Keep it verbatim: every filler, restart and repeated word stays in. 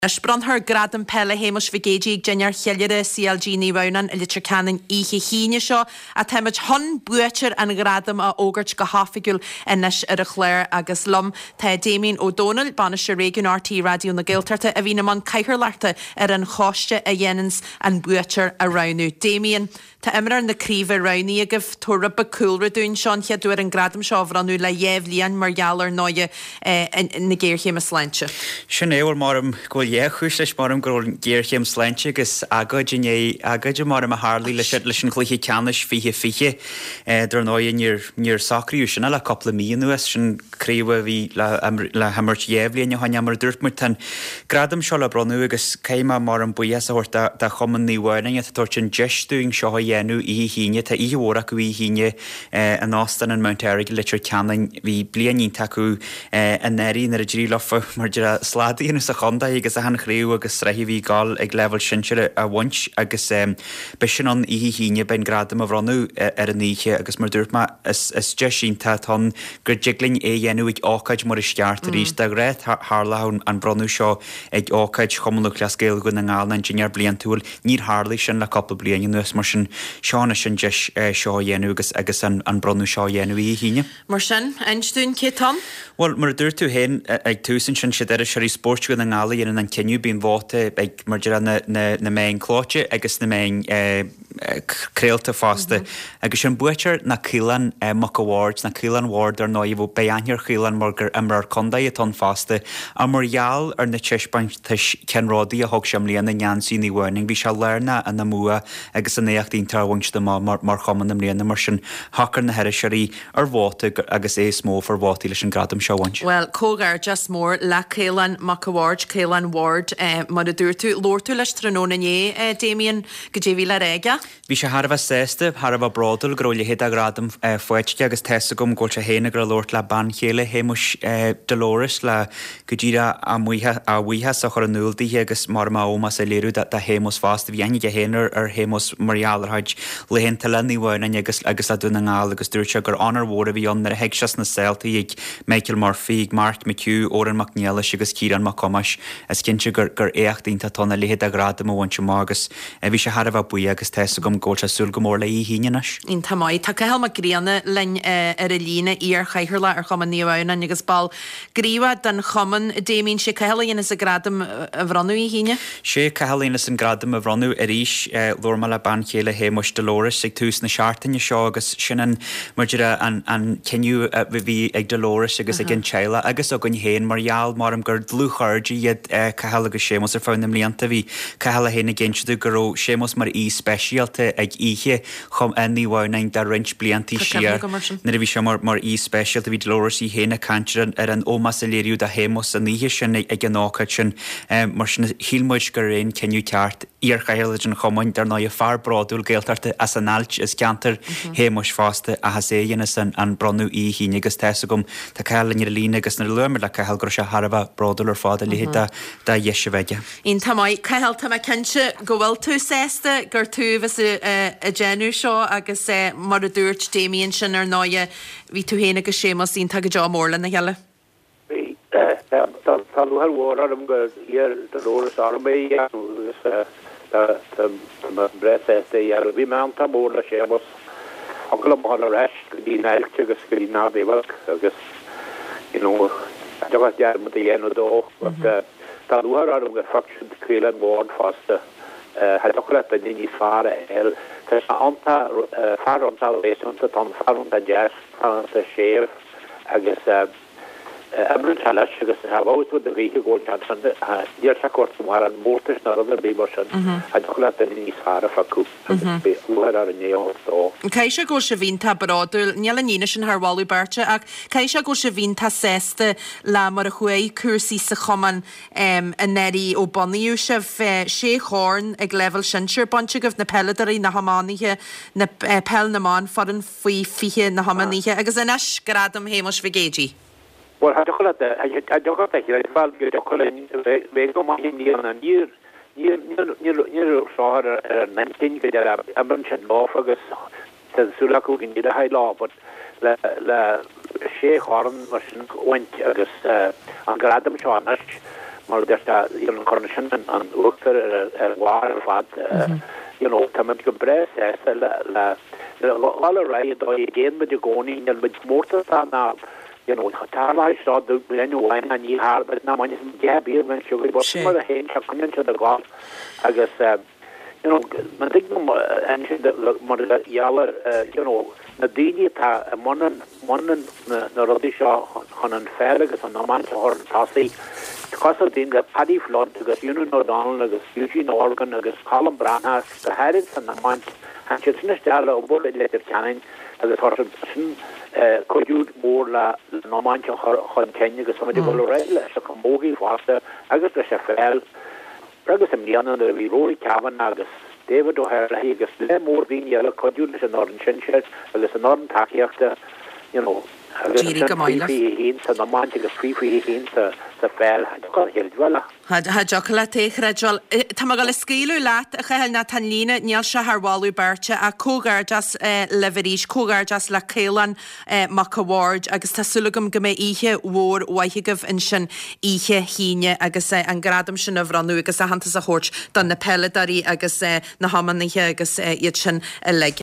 Spranthar gradam pelle hémos vigéig genjar cheilire C L G ní bhnan a litir canan ihe híine seo a teimid hon buetir an gradam a ógurt go hafigul inis ar a chléir agus lom Tá Damien O'Donnell banisir région R T radio na Gaeltarte a bhína man caiithir leirta ar an choiste a dhéanans an buetir a raunú. Damien, Tá imar na críomh raunní agah turba coolra dún seán cheadúir an gradam seo ranú le dhéh líon mar gealar náide na ggéirchéim a sláinte. Sin éhar marm go é chuis leis marm gur ggéirchéim sláinte agus agaid iné agaid marm a hálí leis leis an chluiche ceannis fiche fiche dar náid níor sacríú sinna le coppla míonú sin críomh bhí le hamirt dhéhlíon haine mar dúirt tan gradam seo le bronú agus céime mar an buías a horta de chuman níhhaing a tuairt sin deistúing seo dhéanú í híine tá íhóra go bhí híine an ástan an Mount Eric litir ceannain bhí blianín taú an éirí nar a drí lofa mar de sládaíon sa chunda agus a han chríú agus rahí bhí gáil ag level sinseire a bhaint agus be sin an í híine ben gradam a bhranú ar an níe agus mar dúirtma is de sínta tá gur jigling é dhéanú ag ácaid mar is ceart a ríos de réit hálaún an bronú seo ag ácaid chomanú clascéil go na ngáil an dinear blian túil níor hálaí sin le coppla blian nuas mar sin seánna sin deis seo dhéanú agus agus an bronú seo dhéanú í híine. Mar sin einstún cé Tom? Well, mar dúir tú hen ag túsin sin si ar a seí sport go na ngála dhéanaan an ceniu bíon bháta ag mar na main clóte agus na main créalta fásta agus sin buitir na Cílan Muck Awards na Cílan Ward ar náid bh beanir Cílan mar gur imar condaí a ton fásta a margheall ar na tiispaint cenrádaí a thug sem líon na neansí ní bhhaing bhí se learna a na mua agus an éachtaín tarhaint mar choman am líana mar sin hacar na heiri seí ar bháta agus é smó for bhátaí leis an gradam seohaint. Well, cógar just mór le Cílan Muck Awards, Cílan Ward mar a dúir tú lór tú leis tróna é Damien go dé bhí le réige? Bhí sé Harbh sésta, Harbh bradal gróla héad a gradam foiite agus teessa gom ggóil se héna gur lórt le ban chéile hémus Dolores le go ddíra a bhuithe sa chur an núildaí agus mar ómas a léirú de hémos fásta bhí aine héanaar ar hémos marialarhaid lehéon talí bhhain agus agus le dúna ngáil agus dúirte gur anar bhra bhí an ar heic seas na Celtaí ag Michael Murphy, Mark McHugh, Oran McNeill agus Kieran McComas as cinnte gur gur éachtaínta tonna lehéad a gradam a bhaintse mágus a bhí se Harbh buí agus teessa gom ggóil se súil go mór le í híinenas. Ín tamáid tá cail mar gríanana lein ar a lína ar chaithir le ar chuman níomhhain agus ball gríomha den chuman Damien sé cailíon is a gradam a bhranú í híine? sé cailíon is an gradam a bhranú a ríis lorma le ban chéile hémus Dolores ag tús na seaartainne seo agus sinan mar an ceniu bhí ag Dolores agus ag an teile agus a gon héin margheall mar am gur dlúchairde iad cail agus sémas ar fáinna mlíanta bhí cail a héna géintú gur sémas mar í speisialta ag ihe chum níhhaing de rint bliantí siar na bhí se mar mar í speisialta bhí Dolores í héna cantir ar an ómas a léirú de hémas a níhe sin ag an ácaid sin mar sin hílmuid gur réon ceniu teart ar chaile an chomáin ar ná a fear bradúil Gaeltarte as an ailt is ceantar hémas fásta a has é dhéana san an bronú í híine agus teessa gom tá cailin ar lína agus na lumer le cail gur se Harbh bradúil ar fáda léhéad de dhéise bheige. Ín tamáid cail tá cinse go bhfuil tú sésta gur tú bheits a genú seo agus mar a dúirt Damien sin ar náide bhí tú héna go sémas ín tag go deá mórla na heile. Bhí tá luhar mhór am go ar Dolores Armé agus bre sésta ar bhí me tá mórla sémas Uncle Mother Rash, the night to the screen now, they work, because, you know, I don't get with the end of the door, but that were out of the faction, the Cílan Ward faster. I don't let the Nini far, there's an anta, far on salvation, that on far on the jazz, far on the shave, I guess, Emlyn Chalash, because I have always with the vehicle going Johnson, years ago, tomorrow, and mortars, not on the Beaverson. I don't let the Nini far of a coop, who had a nail, so. Caiise go se bhínta bradúil níl níine sin Harwalú barte ach caiise go se bhínta sésta le mar a chuaigh cuasaí sa chuman a neirí ó baniú se sé chorn ag level sinseir bonte goh na pelladarí na hamánaithe na pell naán faran faoi fiche na hamánaithe agus inis gradam hémas vigéidí. Well, I don't let the I don't let the I felt good to call it we go my Indian and year year year year saw her nineteen with a bunch of law focus says Sulaku in the high law but la la Sheikh Horn was went agus an gradam seánach mar derta yon cornation an ukter er war fat you know tamat go bres la la all right do again with the going and with mortar na you know tarla shot the brand wine and you har but na man gab here when she was more the hand coming to the golf I guess you know man think and the more yaller you know na dini ta monan monan na rodisha hanan fergus an man hor tasi because of the paddy flood because you know Donald agus Eugene Organ agus Colin Branhas the Harris and the man and she's finished all over the letter canning as a sort of could you more la no man hon Kenya because somebody go right so come mogi faster agus the chefel agus am diana the Rory Cavan agus David O'Hara agus le more being yellow could you listen northern chinchers agus an northern takiafter you know Jírí go maile. na man agus free free sa sa fel go hilwala Ha joch le téchreidil Tá go le scíú leat a chail na tan lína níl se harháú berte a cógarjas leverís cógarjas le célan mac award agus tásúlagam go mé ihe mhór waithigah in sin ihe híine agus an gradam sin a bhranú agus a hananta a chót don na pelladarí agus na hamanithe agus iad sin le